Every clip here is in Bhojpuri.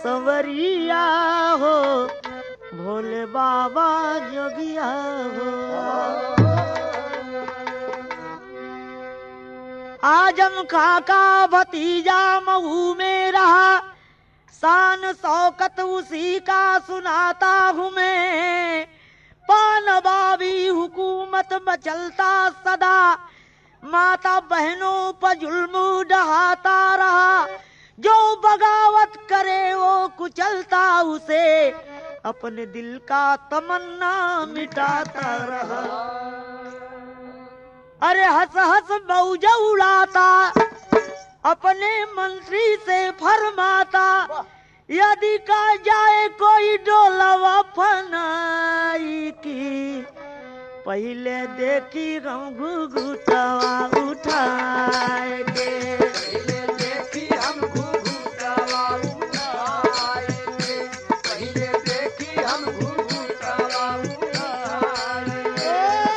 संवरिया हो, भोले बाबा जोगिया हो। आजम काका भतीजा महू में रहा, शान शौकत उसी का सुनाता हूँ मैं। पानबाबी हुकूमत मचलता सदा, माता बहनों पर जुल्म ढहाता रहा। जो बगावत करे वो कुचलता उसे, अपने दिल का तमन्ना मिटाता रहा। अरे हंस हंस मौज उड़ाता, अपने मंत्री से फरमाता, यदि का जाए कोई डोलवा फनाई की, पहले देखी हम घुघुटावा उठाएंगे। पहले देखी हम घुघुटावा उठाएंगे, पहले देखी हम घुघुटावा उठाएंगे।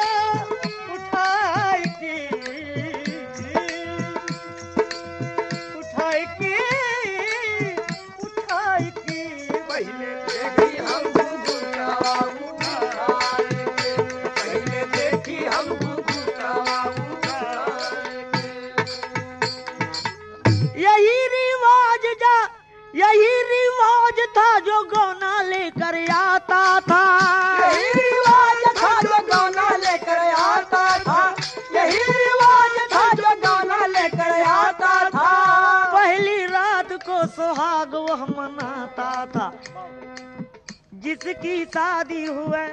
पहले देखी हम घुघुटावा उठाएंगे, पहले देखी हम घुघुटावा उठाएंगे। यही रिवाज था जो गौना लेकर आता था। यही रिवाज था जो गौना लेकर आता था, यही रिवाज था जो गौना लेकर आता था। पहली रात को सुहाग वह मनाता था, जिसकी शादी हुए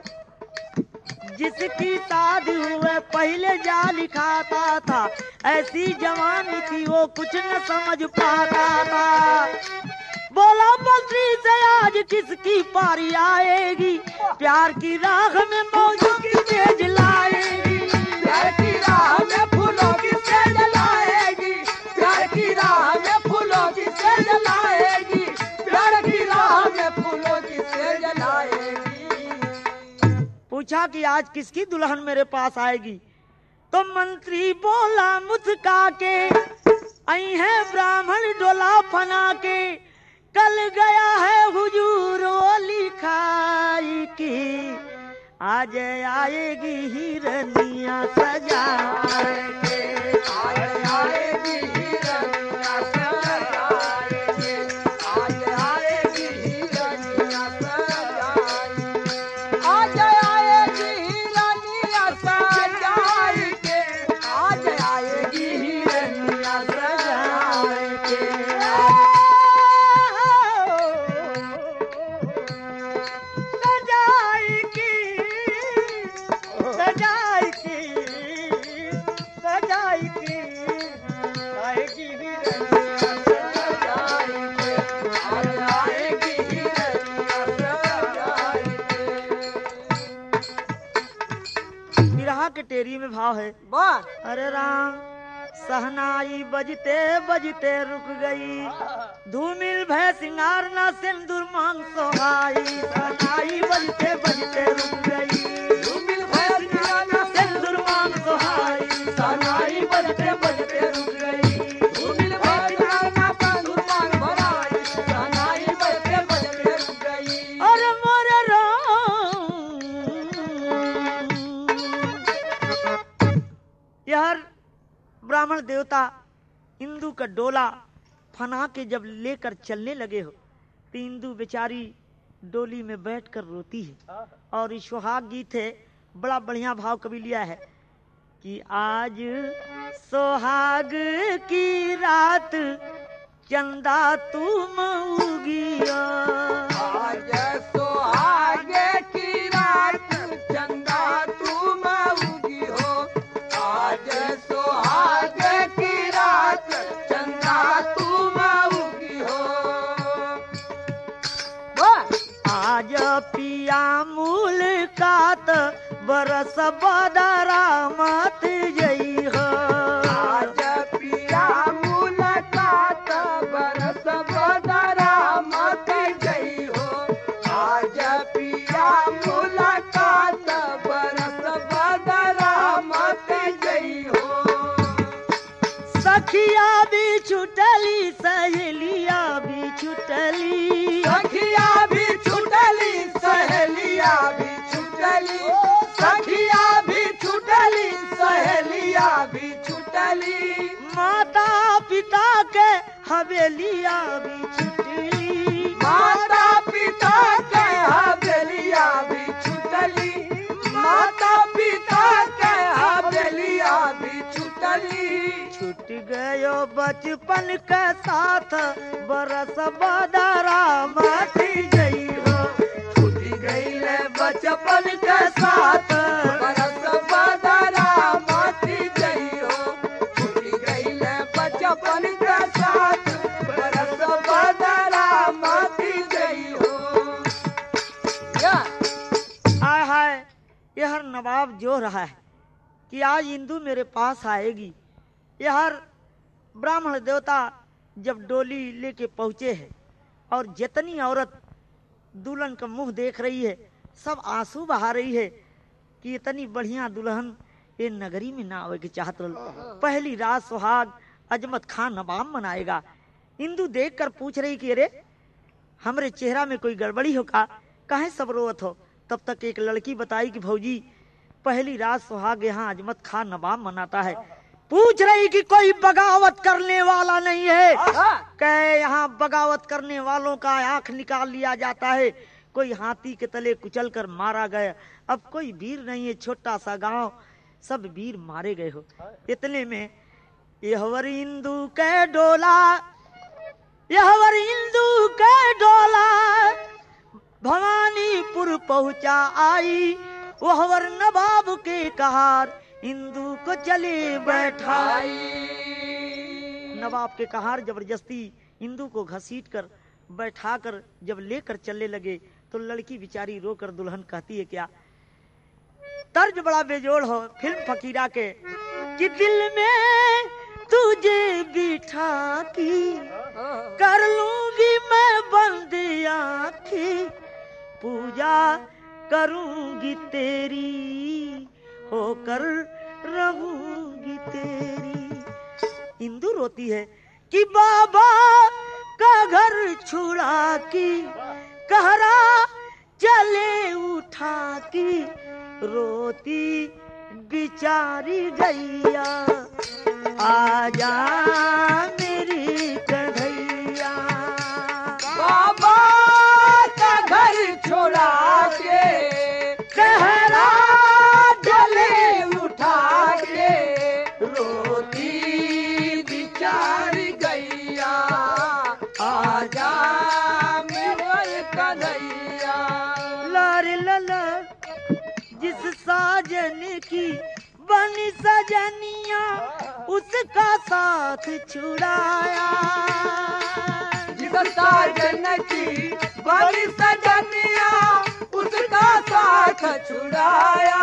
पहले जा लिखाता था। ऐसी जवानी थी वो कुछ न समझ पाता था। बोला मंत्री से आज किसकी पारी आएगी, प्यार की राह में मौजों की तेज लाएगी। प्यार की राह में फूलों की सेज लाएगी, प्यार की राह में फूलों की सेज लाएगी, प्यार की राह में फूलों की सेज लाएगी। पूछा कि आज किसकी दुल्हन मेरे पास आएगी, तो मंत्री बोला मुस्का के, आई है ब्राह्मण डोला फना के। कल गया है हुजूर वो लिखाई की, आज आएगी हिरनिया सजा के। आज आएगी हिरनिया सजाएंगे, आज आएगी हिरनिया सजाएंगे, आज आएगी हिरनिया सजाएंगे, आज आएगी हिरनिया सजाएंगे। बिरहा के टेरी में भाव है, अरे राम सहनाई बजते बजते रुक गई, धूमिल भय सिंगार ना सिंदूर मांग सोहाई। सहनाई बजते बजते रुक गई, धूमिल भय सिंगार ना सिंदूर मांग सोहाई। सहनाई बजते बजते रुक गई, धूमिल भय सिंगार ना सिंदूर मांग भराई, सहनाई बजते बजते रुक गई। अरे मोरे राम, यह ब्राह्मण देवता इंदु का डोला फना के जब लेकर चलने लगे हो, तो इंदु बेचारी डोली में बैठकर रोती है। और इस सुहाग गीत है, बड़ा बढ़िया भाव कवि लिया है कि आज सुहाग की रात चंदा तुम उगिया, आज सुहाग की रात चंदा तुम उगी हो, आज सुहाग की रात चंदा तुम उगी हो। आज पिया मुलाकात बरस बदरा मत जई हो, आज पिया मुलाकात बरस बदरा मत गई हो, आज पिया मुलाकात बरस बदरा मत गई हो। सखिया भी छुटली सहेलिया भी छुटली, के हवेलिया भी छुटली, माता पिता के हवेलिया भी छुटली, माता पिता के हवेलिया भी छुटली। छूट गयो बचपन के साथ बरस बदरा माटी गई हो, छूट गईले बचपन के साथ बरस बदरा माटी गईयो, छूट गईले बचपन के साथ बरस बदरा माटी गईयो। आय हाय, यह नवाब जो रहा है कि आज इंदू मेरे पास आएगी। यह ब्राह्मण देवता जब डोली लेके पहुंचे हैं और जितनी औरत दुल्हन का मुंह देख रही है सब आंसू बहा रही है कि इतनी बढ़िया दुल्हन ये नगरी में ना आवे के चाहत रहल। पहली रात सुहाग अजमत खान नवाब मनाएगा। इंदू देख कर पूछ रही कि अरे हमरे चेहरा में कोई गड़बड़ी हो का, काहे सब रोवत हो। तब तक एक लड़की बताई कि भौजी पहली रात सुहाग यहाँ अजमत खान नवाब मनाता है। पूछ रही कि कोई बगावत करने वाला नहीं है, कहे यहाँ बगावत करने वालों का आंख निकाल लिया जाता है, कोई हाथी के तले कुचल कर मारा गया, अब कोई वीर नहीं है, छोटा सा गांव सब वीर मारे गए हो। इतने में यहवर इंदू के डोला, यहवर इंदू के डोला भवानीपुर पहुंचा आई, वहवर नवाब के कहार इंदू को चले बैठाई। नवाब के कहार जबरदस्ती इंदू को घसीट कर बैठा कर जब लेकर चलने लगे तो लड़की बेचारी रोकर दुल्हन कहती है क्या, तर्ज बड़ा बेजोड़ हो फिल्म फकीरा के कि दिल में तुझे बिठा की कर लूंगी मैं बंद आँखी, पूजा करूंगी तेरी होकर रहूंगी तेरी। इंदू रोती है कि बाबा का घर छुड़ा की कहरा चले उठा की, रोती बिचारी गैया आजा मेरी कन्हैया। बाबा का घर छोड़ा के कहरा जले उठा के, रोती बिचारी गैया आजा मेरे कन्हैया। लारे लला जिस साजन की बनी सजनिया उसका साथ छुड़ाया, जिस साजन की बनी सजनिया उसका साथ छुड़ाया।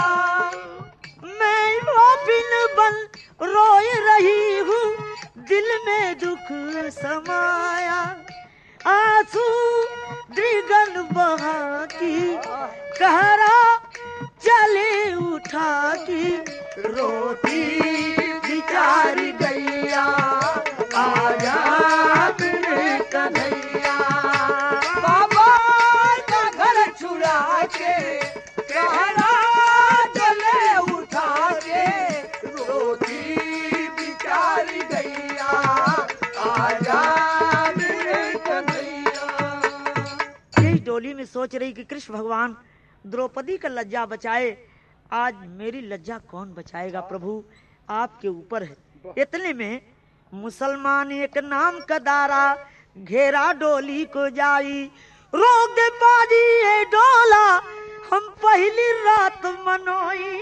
मैं वो बिन बन रोए रही हूँ, दिल में दुख समाया, आंसू द्रिगन बहा की कहरा चले उठा की, रोती बिचारी गैया आजा मेरे कन्हैया। बाबा का घर छुड़ा के कहरा जले उठा के, रोती बिचारी गैया आजा मेरे कन्हैया। यही डोली में सोच रही कि कृष्ण भगवान द्रौपदी का लज्जा बचाए, आज मेरी लज्जा कौन बचाएगा प्रभु, आपके ऊपर है। इतने में मुसलमान एक नाम का दारा घेरा डोली को जाई, रोक दे बाजी ये डोला हम पहली रात मनोई,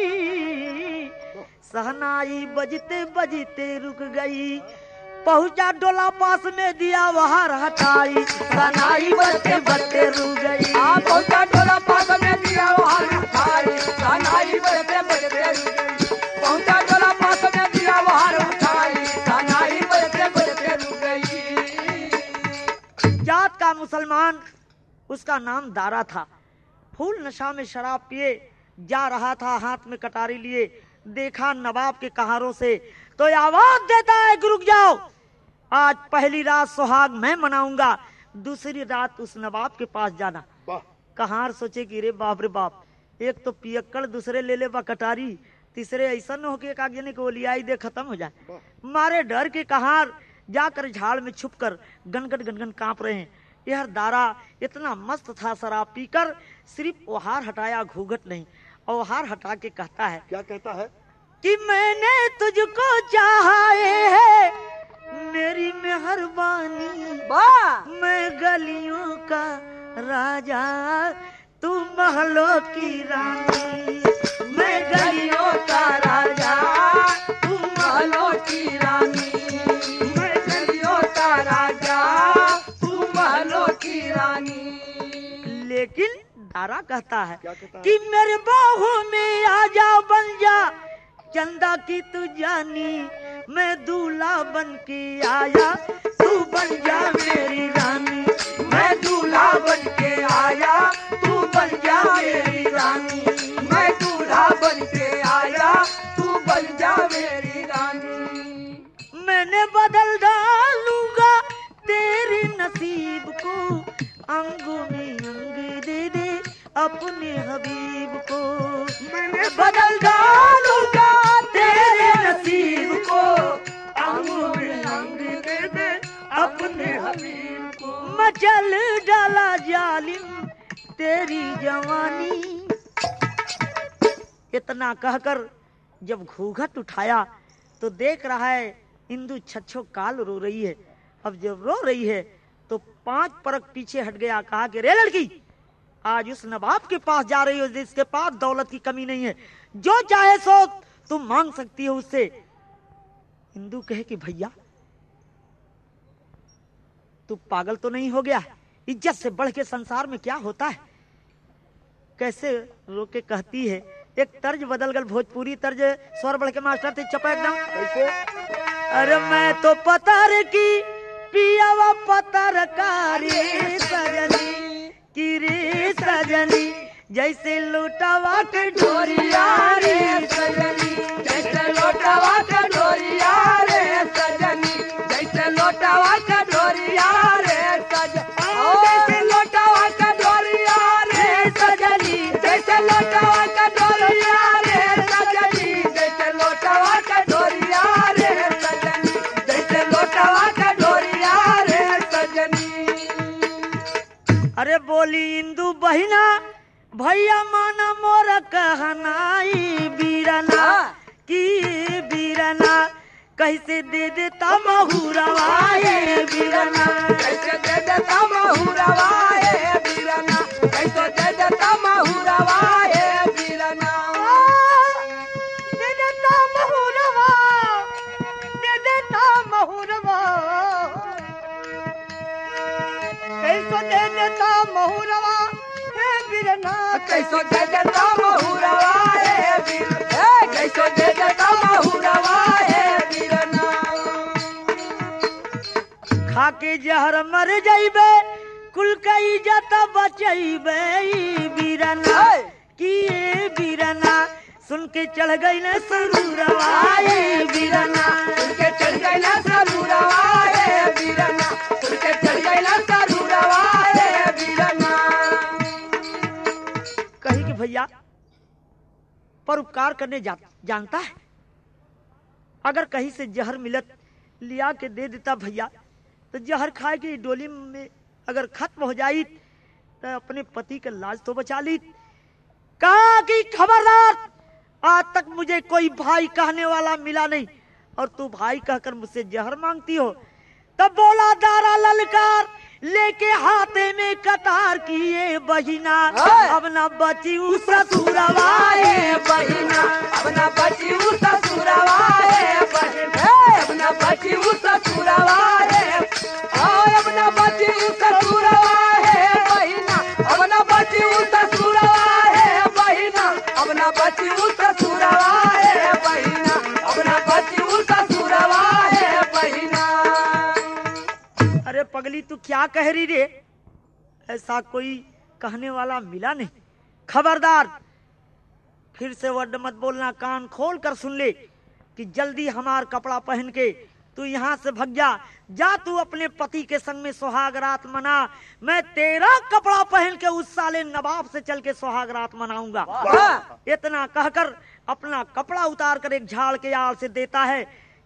सहनाई बजते बजते रुक गई, पहुंचा डोला पास में दिया वहां हटाई, सहनाई बजते बजते रुक गई। पहुंचा डोला पास में दिया वहां उठाई, सहनाई बजते बजते रुक गई। पहुंचा डोला पास में दिया वहां उठाई, सहनाई बजते बजते रुक गई। जात का मुसलमान, उसका नाम दारा था, फूल नशा में शराब पिए जा रहा था, हाथ में कटारी लिए, देखा नवाब के कहारों से तो आवाज देता है कि रुक जाओ, आज पहली रात सुहाग मैं मनाऊंगा, दूसरी रात उस नवाब के पास जाना। कहार सोचे कि रे बाप रे बाप, एक तो पियक्कड़, दूसरे ले ले बा कटारी, तीसरे ऐसा न हो कि एक आगे को लियाई दे खत्म हो जाए। मारे डर के कहार जाकर झाड़ में छुपकर गनगन गनगन कांप रहे हैं। यह दारा इतना मस्त था शराब पीकर, सिर्फ ओहार हटाया घूंघट नहीं। और ओहार हटा के कहता है, क्या कहता है? कि मैंने तुझको चाहा है मेरी मेहरबानी, वाह मैं गलियों का राजा तू महलों की रानी, मैं गलियों का राजा तू महलों की रानी, मैं गलियों का राजा तू महलों की रानी। लेकिन दारा कहता है क्या कहता है? कि मेरे बाहों में आ जा, बन जा चंदा की तू जानी, मैं दूल्हा बन के आया तू बन जा मेरी रानी, मैं दूल्हा बन के आया तू बन जा मेरी रानी, मैं दूल्हा बन के आया तू बन जा मेरी रानी। मैंने बदल डालूंगा तेरे नसीब को, अंगों में अंग दे दे अपने हबीब को, मैंने बदल डालूंगा तेरे नसीब को, अंगों में अंग दे दे अपने हबीब को। मचल डाला जालिम तेरी जवानी। इतना कहकर जब घूंघट उठाया तो देख रहा है इंदु छच्छो काल रो रही है। अब जब रो रही है तो 5 परख पीछे हट गया, कहा कि रे लड़की, आज उस नवाब के पास जा रही हो जिसके पास दौलत की कमी नहीं है, जो चाहे सो तुम मांग सकती हो उससे। इंदु कहे कि भैया तू पागल तो नहीं हो गया? इज्जत से बढ़ के संसार में क्या होता है? कैसे रोके कहती है, एक तर्ज बदल गल, भोजपुरी तर्ज, स्वर बढ़ के मास्टर थे चपा एकदम। कैसे? अरे मैं तो पतर की पियावा पतर कारी सजनी की रे सजनी, जैसे लुटावा के डोरिया रे सजनी, जैसे लोटावा का डोरिया रे सजनी, जैसे लोटावा का डोरिया रे सजनी, जैसे लोटावा का डोरिया रे सजनी, जैसे लोटावा का डोरिया रे सजनी, जैसे लोटावा का डोरिया रे सजनी, जैसे लोटावा का डोरिया रे सजनी। अरे बोली इंदु बहिना, भैया माना मोर कहनाई बीरना की बीरना, कैसे दे देता महुरवा ये बीरना, कैसे दे देता महुरवा ये बीरना, कैसे दे देता महुरवा ये बीरना। दे देता महुरवा, दे देता महुरवा, कैसे दे देता महुरवा ये बीरना, कैसे दे देता महुरवा ये बीरना, कैसे दे देता महुरवा ये बीरना। खाके जहर मर जाइबे कुल का इज्जत बचैबे बीरना की बीरना, सुन के चढ़ गई न सरूरवा ये बीरना, उनके चढ़ गई ना सरूरवा ये बीरना, उनके चढ़ गई ना सरूरवा ये बीरना। कही कि भैया पर उपकार करने जानता है, अगर कहीं से जहर मिलत लिया के दे देता भैया, तो जहर खाए की डोली में अगर खत्म हो जाई तो अपने पति का लाज तो बचा ली। कहा कि खबरदार, आज तक मुझे कोई भाई कहने वाला मिला नहीं और तू भाई कहकर मुझसे जहर मांगती हो। तब बोला दारा ललकार लेके हाथे में कतार किए बहिना, अब न बची उस ससुरवा ये बहिना, अब न बची उस ससुरवा ये बहिना, अब न बची उस ससुरवा ये, अब न बची उस ससुरवा ये बहिना, अब न बची उस ससुरवा ये बहिना, अब न बची उस ससुरवा ये बहिना, अब न बची उस ससुरवा ये बहिना। अरे पगली तू क्या कह रही रे? ऐसा कोई कहने वाला मिला नहीं। खबरदार, फिर से वर्ड मत बोलना, कान खोल कर सुन ले कि जल्दी हमार कपड़ा पहन के तू यहाँ से भग जा, जा तू अपने पति के संग में सुहाग रात मना, मैं तेरा कपड़ा पहन के उस साले नवाब से चल के सुहाग रात मनाऊंगा। इतना कहकर अपना कपड़ा उतार कर एक झाड़ के आड़ से देता है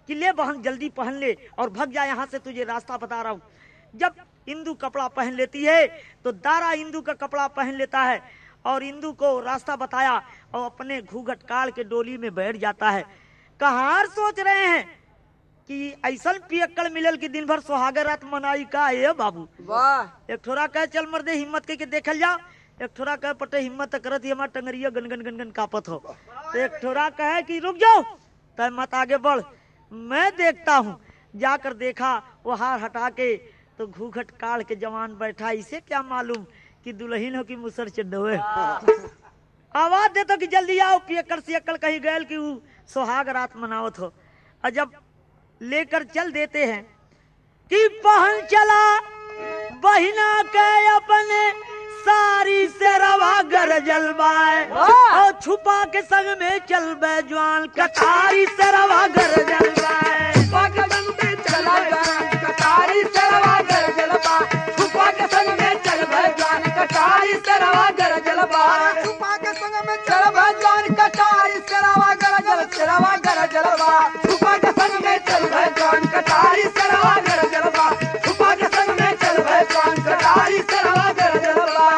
कि ले बहन जल्दी पहन ले और भग जा यहाँ से, तुझे रास्ता बता रहा हूँ। जब इंदु कपड़ा पहन लेती है तो दारा इंदु का कपड़ा पहन लेता है और इंदु को रास्ता बताया और अपने घूंघट काढ़ के डोली में बैठ जाता है। कहार सोच रहे हैं कि ऐसा पियक्कड़ मिलल कि दिन भर सुहाग रात मनाई का ये बाबू। वाह एक ठोरा कहे चल मर्दे हिम्मत के देखल जाओ, एक ठोरा कहे पटे हिम्मत करत ही हमार टंगरिया गनगन गनगन कापत हो। तो एक ठोरा कहे कि रुक जाओ, तय मत आगे बढ़, मैं देखता हूँ। जाकर देखा वो हार हटा के तो घूंघट काढ़ के जवान बैठा, इसे क्या मालूम कि दुल्हन हो कि मुसर चढ़ोए। आवाज देतो कि जल्दी आओ, पियक्कड़ सियक्कड़ कहीं गए कि वो सुहाग रात मनावत हो। और जब लेकर चल देते हैं कि पहन चला बहिना के अपने सारी से रवा गर जलवाए और छुपा के संग में चल बे जवान कटारी से रवा गर जलवाए। चला कटारी से रवा गर जलवा, छुपा के संग में चल भजवान कटारी से रवा गर जलवा, छुपा के संग में चल भजवान कटारी से रवा गर जल से रवा गर जलवा, छुपा के संग में चल भजवान कटारी से रवा गर जलवा, छुपा के संग में चल भजवान कटारी से रवा गर जलवा।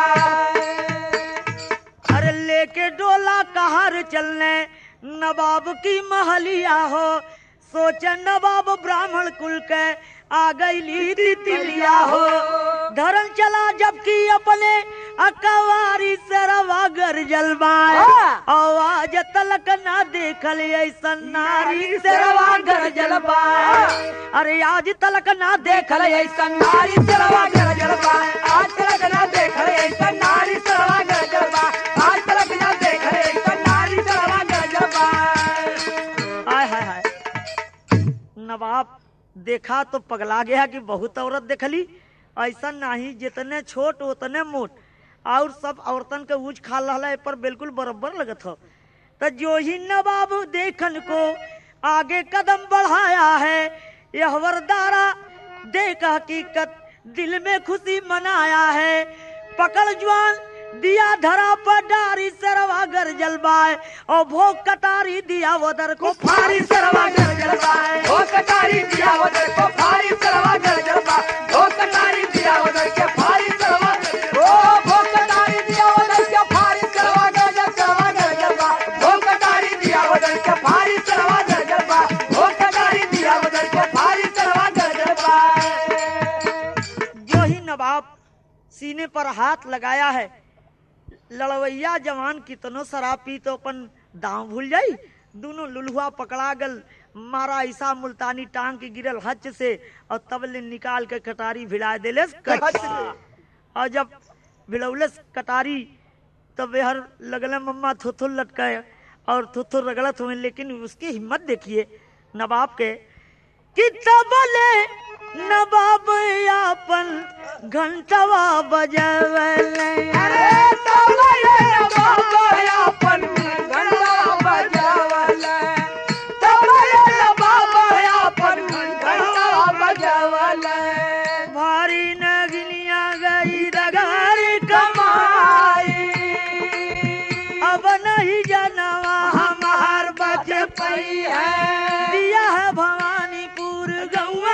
अरे लेके डोला कहार चलने नवाब की महलिया हो, सोचे नवाब ब्राह्मण कुल के आ गई तितलिया हो। धर्म चला जबकि अपने अकवारी से रवा गर जलवाए, आवाज तलक ना देखल ऐसा नारी से रवा गर जलवाए। अरे आज तलक ना देखल ऐसा नारी से रवा गर जलवा, आज तलक ना देखल ऐसा नारी से रवा गर जलवा, आज तलक ना देखल ऐसा नारी से रवा गर जलवा। हाय हाय हाय। नवाब देखा तो पगला गया कि बहुत औरत देखली, ऐसा नहीं जितने छोट उतने मोट, और सब औरतन के ऊँच खा रहा पर बिल्कुल बराबर लगत हो। तो जो ही नवाब देखन को आगे कदम बढ़ाया है, यह वरदारा देख हकीकत दिल में खुशी मनाया है। पकड़ जवान दिया धरा पर डारी सरवा गर जलवाए और भोग कटारी दिया वदर को फारी सरवा गर जलवाए। भोग कटारी दिया वदर को फारी सरवा गर जलवाए, भोग कटारी दिया वदर के फारी सरवा ओ भोग कटारी दिया वदर के फारी सरवा गर जलवाए, भोग कटारी दिया वदर के फारी सरवा गर जलवाए, भोग कटारी दिया वदर के फारी सरवा गर जलवाए। जो ही नवाब सीने पर हाथ लगाया है, लड़वैया जवान कितनो शराब पी तो अपन दांव भूल जाई। दोनों लुलहुआ पकड़ा गल, मारा ऐसा मुल्तानी टांग के गिरल हच से और तबले निकाल के कटारी भिड़ा देलेस कच। और जब भिड़ौलेस कटारी तब बेहर लगले मम्मा थुथुर लटके और थुथुर रगड़त हुए। लेकिन उसकी हिम्मत देखिए नवाब के कि तबले नवाब अपन घंटवा बजावले। अरे तबले नवाब अपन घंटवा बजावले, तबले नवाब अपन घंटवा बजावले। भारी नगनिया गई रगार कमाई, अब नहीं जनवा हमार बच पई है। दिया है भवानीपुर गौवा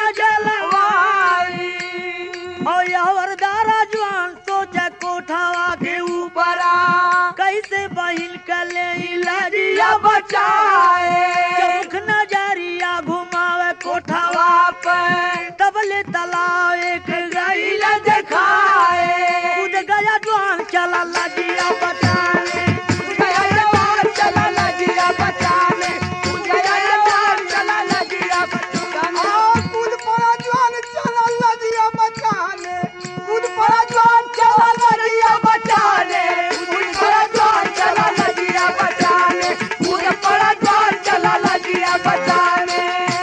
जलवाई और यह दारा जवान सोचे कोठावा के ऊपर कैसे बहिल कले लजिया बचाए। चौक नजरिया घुमावे कोठावा पे तबले तालाब एक गई दिखाए। कूद गया जवान चला लजिया बचाने, गया जवान चला लजिया बचाने, गया जवान चला लजिया बचाने। कूद पड़ा जवान चला लजिया बचाने, कूद पड़ा जवान चला लजिया बचाने, कूद पड़ा जवान चला लजिया बचाने, कूद पड़ा जवान चला लजिया बचाने।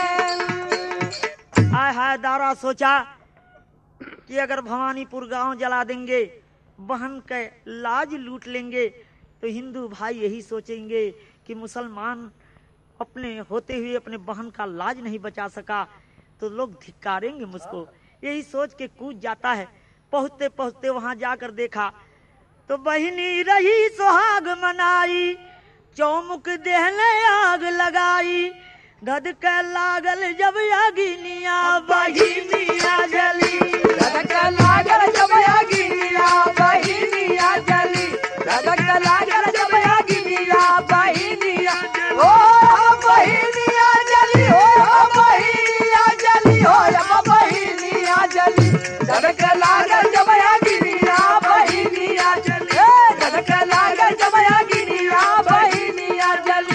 हाय हाय दारा सोचा कि अगर भवानीपुर गांव जला देंगे, बहन के लाज लूट लेंगे, तो हिंदू भाई यही सोचेंगे कि मुसलमान अपने होते हुए अपने बहन का लाज नहीं बचा सका तो लोग धिक्कारेंगे मुझको। यही सोच के कूद जाता है। पहुंचते पहुंचते वहां जाकर देखा तो बहिनी रही सुहाग मनाई, चौमुख देहने आग लगाई। धधक लागल जब अग्निया बहिनिया जली। धधक लागल जब अग्निया बहिनिया जली। धधक लागल जब अग्निया बहिनिया ओ बहिनिया जली हो बहिनिया जली हो बहिनिया जली। धधक लागल जब अग्निया बहिनिया जली। धधक लागल जब अग्निया बहिनिया जली।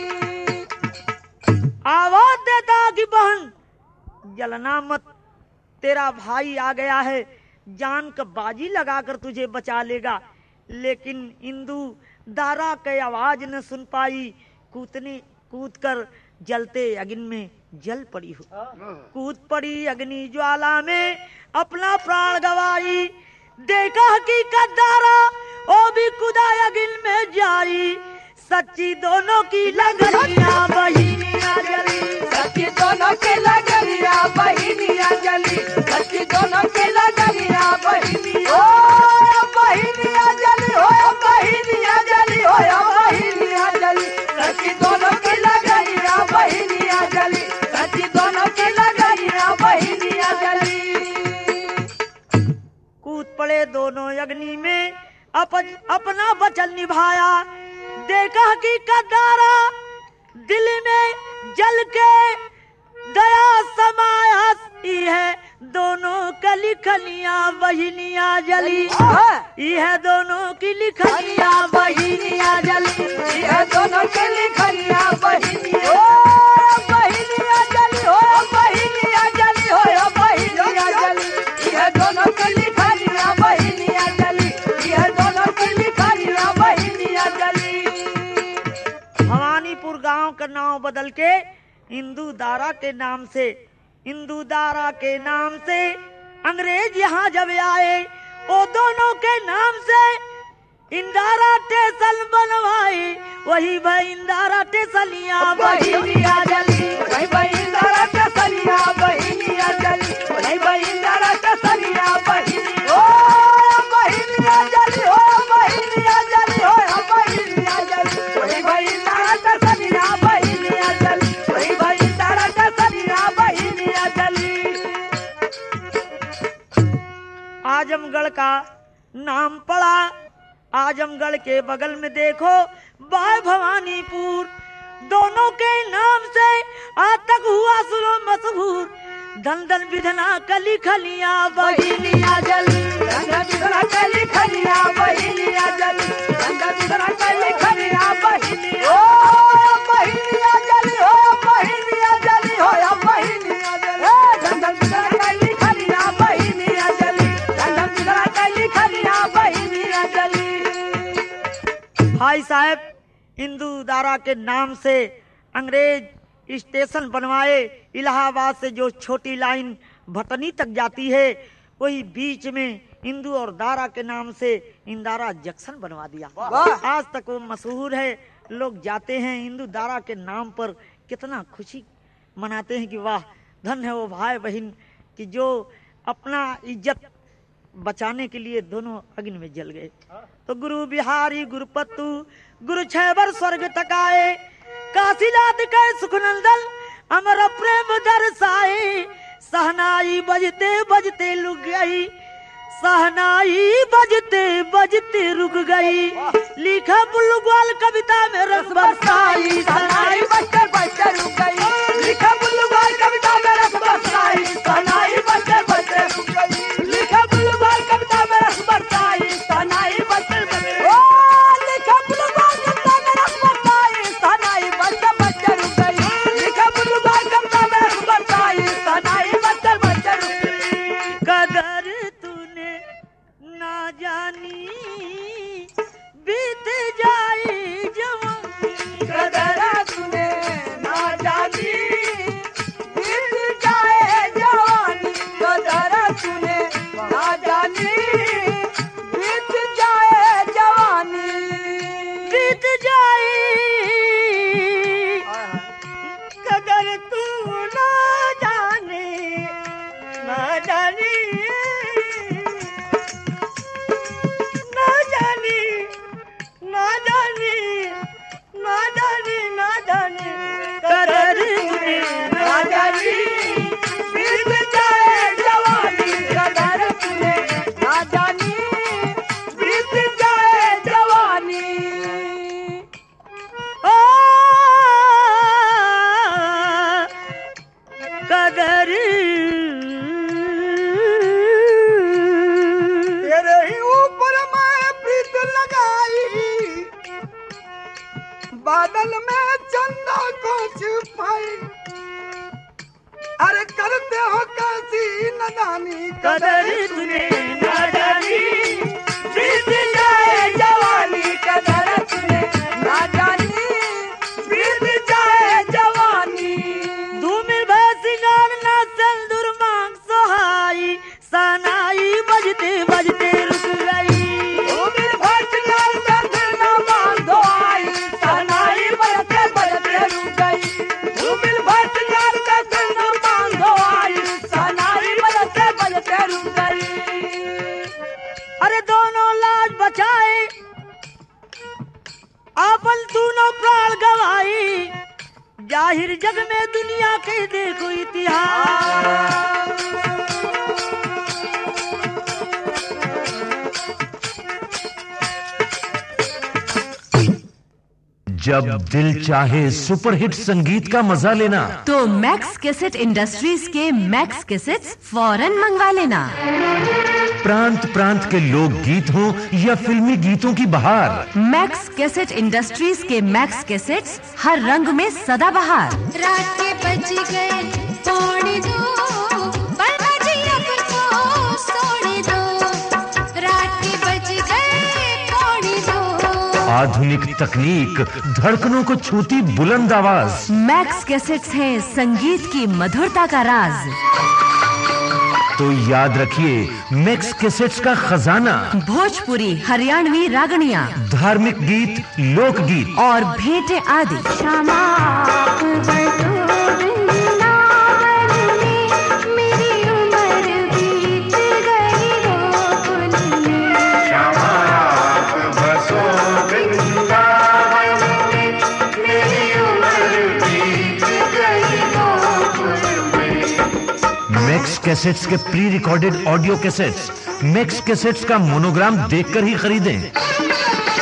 आवाज देता कि बहन जलना मत, तेरा भाई आ गया है, जान का बाजी लगाकर तुझे बचा लेगा। लेकिन इंदु दारा के आवाज न सुन पाई, कूद कर जलते अग्नि में जल पड़ी हो। कूद पड़ी अग्नि ज्वाला में अपना प्राण गवाई। देखा हकीकत दारा ओ भी खुदा अग्नि में जाई। सच्ची दोनों की लगनिया बहिनिया जली। सच्ची दोनों की लगनिया बहिनिया जली। सच्ची दोनों की लगनिया बहिनिया ओ बहिनिया जली हो बहिनिया जली हो बहिनिया जली। सच्ची दोनों की लगनिया बहिनिया जली। सच्ची दोनों की लगनिया बहिनिया जली। कूद पड़े दोनों अग्नि में अपना वचन निभाया। देखा हकीकत दारा दिल में जल के दया समाया है। दोनों का लिखनिया बहिनिया जली। यह दोनों की लिखनिया बहिनिया जली। यह दोनों की लिखनिया बहिनिया बहिनिया जली हो बहिनिया जली हो बहिनिया जली। यह दोनों की लिखनिया बहिनिया जली। यह दोनों की लिखनिया बहिनिया जली। भवानीपुर गांव का नाम बदल के इंदु दारा के नाम से, इंदु दारा के नाम से अंग्रेज यहाँ जब आए, वो दोनों के नाम से इंदारा टेसल बनवाए। वही भाई इंदारा टेसलिया बहिनिया जली। वही भाई इंदारा टेसलिया बहिनिया जली। वही भाई इंदारा टेसलिया बहिनिया ओ बहिनिया जली हो बहिनिया जली हो बहिनिया जली। वही भाई इंदारा टेसलिया बहिनिया जली। वही भाई इंदारा टेसलिया बहिनिया जली। आजमगढ़ का नाम पड़ा। आजमगढ़ के बगल में देखो बाय भवानीपुर। दोनों के नाम से आज तक हुआ सुनो मशहूर। धन धन विधना कली खलिया बहिनिया जली। धन धन विधना कली खलिया बहिनिया जली। धन धन विधना कली खलिया बहिनिया ओ बहिनिया जली हो बहिनिया जली हो बहिनिया जली। धन धन विधना कली खलिया बहिनिया जली। धन धन विधना कली खलिया बहिनिया जली। भाई साहब इंदु दारा के नाम से अंग्रेज स्टेशन बनवाए। इलाहाबाद से जो छोटी लाइन भटनी तक जाती है, वही बीच में इंदु और दारा के नाम से इंदारा जंक्शन बनवा दिया। आज तक वो मशहूर है। लोग जाते हैं इंदु दारा के नाम पर, कितना खुशी मनाते हैं कि वाह धन है वो भाई बहन कि जो अपना इज्जत बचाने के लिए दोनों अग्नि में जल गए। तो गुरु बिहारी गुरुपत्तु गुरु छैबर स्वर्ग तकाए। काशीनाथ के सुखनंदन अमर प्रेम दर्शाए। सहनाई बजते बजते रुक गई। सहनाई बजते बजते रुक गई। लिखा बुल्लू ग्वाल कविता में रस बरसाई। सहनाई बजते बजते रुक गई। लिखा बुल्लू ग्वाल कविता में रस बरसाई। सहनाई बजते बजते रुक गई। लिखा बुल्लू ग्वाल कविता में रस बरसाई। सहनाई बजते बजते ओ लिखा बुल्लू ग्वाल कविता में रस बरसाई। सहनाई बजते बजते रुक गई। लिखा बुल्लू ग्वाल कविता में रस बरसाई। सहनाई बजते बजते रुक गई। कदर तूने ना जानी बीत जाए जवानी। कदर तूने ना जानी बीत जाए जवानी। कदर तूने ना जानी बीत जाए जवानी। बीत जाए कदर तू ना जाने ना जानी बादल में चंदा को छुपाई अरे करते हो कैसी नदानी कदर तूने ना जानी बीत जाए जवानी कदर तूने ना जानी बीत जाए जवानी धूमिल भय सिंगार ना सिंदूर मांग सोहाई सनाई बजते बजते रुक गई धूमिल भय सिंगार ना सिंदूर मांग सोहाई सनाई बजते बजते रुक गई धूमिल भय सिंगार ना सिंदूर मांग सोहाई सनाई बजते बजते रुक गई अरे दोनों लाज बचाए आपन दोनों प्राण गवाई जाहिर जग में दुनिया के देखो इतिहास जब दिल चाहे सुपरहिट संगीत का मजा लेना तो मैक्स कैसेट इंडस्ट्रीज के मैक्स कैसेट्स फौरन मंगवा लेना। प्रांत प्रांत के लोक गीत हों या फिल्मी गीतों की बहार, मैक्स कैसेट इंडस्ट्रीज के मैक्स कैसेट्स हर रंग में सदाबहार। रात के बज गए पौने दो बलमा जी अब तो सोने दो रात के बज गए पौने दो आधुनिक तकनीक, धड़कनों को छूती बुलंद आवाज। मैक्स कैसेट्स हैं संगीत की मधुरता का राज। तो याद रखिए, मैक्स कैसेट्स का खजाना भोजपुरी, हरियाणवी रागनियां, धार्मिक गीत, लोकगीत और भेंटें आदि। मैक्स कैसेट्स के pre recorded audio cassettes Max cassettes का मोनोग्राम देखकर ही खरीदें।